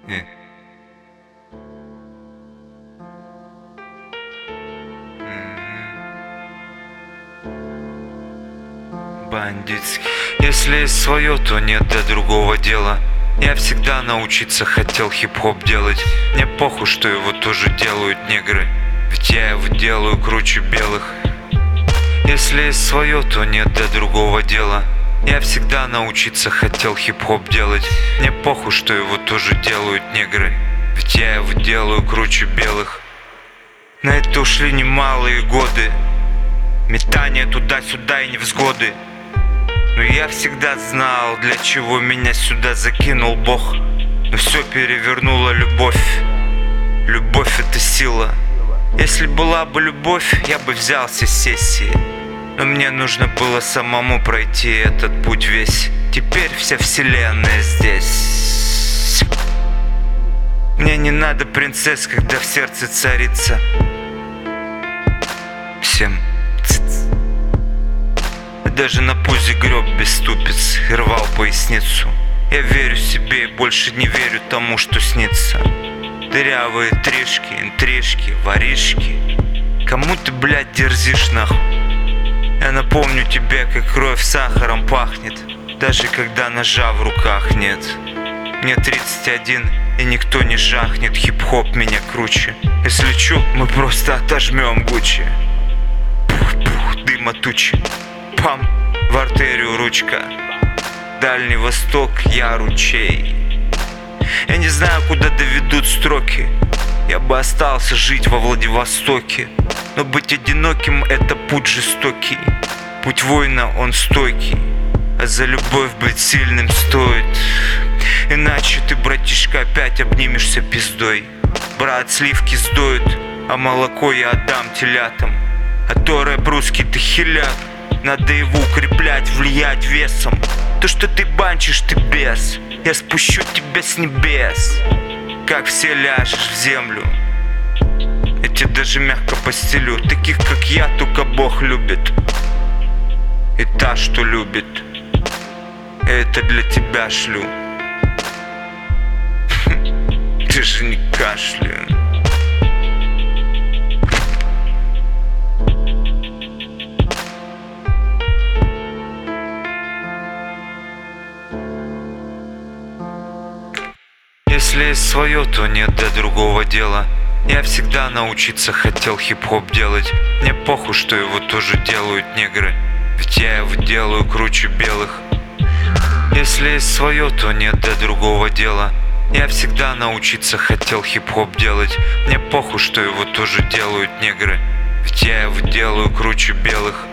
Э. Бандитский. Если есть свое, то нет для другого дела. Я всегда научиться хотел хип-хоп делать. Мне похуй, что его тоже делают негры, ведь я его делаю круче белых. Если есть свое, то нет для другого дела. Я всегда научиться хотел хип-хоп делать. Мне похуй, что его тоже делают негры, ведь я его делаю круче белых. На это ушли немалые годы, метание туда-сюда и невзгоды. Но я всегда знал, для чего меня сюда закинул Бог. Но все перевернула любовь. Любовь — это сила. Если была бы любовь, я бы взялся с сессии. Но мне нужно было самому пройти этот путь весь. Теперь вся вселенная здесь. Мне не надо принцесс, когда в сердце царица. Всем ц-ц. Даже на пузе греб без ступиц и рвал поясницу. Я верю себе и больше не верю тому, что снится. Дырявые тришки, интрижки, воришки. Кому ты, блядь, дерзишь нахуй? Я напомню тебе, как кровь сахаром пахнет, даже когда ножа в руках нет. Мне 31, и никто не жахнет, хип-хоп меня круче. Если чё, мы просто отожмем Гуччи. Пух-пух, дыма тучи. Пам, в артерию ручка. Дальний Восток, я ручей. Я не знаю, куда доведут строки. Я бы остался жить во Владивостоке. Но быть одиноким — это путь жестокий. Путь воина, он стойкий. А за любовь быть сильным стоит. Иначе ты, братишка, опять обнимешься пиздой. Брат, сливки сдует, а молоко я отдам телятам. А то рэп русский ты хиляк. Надо его укреплять, влиять весом. То, что ты банчишь, ты бес. Я спущу тебя с небес. Как все ляжешь в землю, я тебе даже мягко постелю. Таких, как я, только Бог любит. И та, что любит, это для тебя шлю. Ты же не кашляй. Если есть свое, то нет для другого дела. Я всегда научиться хотел хип-хоп делать. Мне похуй, что его тоже делают негры, ведь я его делаю круче белых. Если есть свое, то нет для другого дела. Я всегда научиться хотел хип-хоп делать. Мне похуй, что его тоже делают негры, ведь я его делаю круче белых.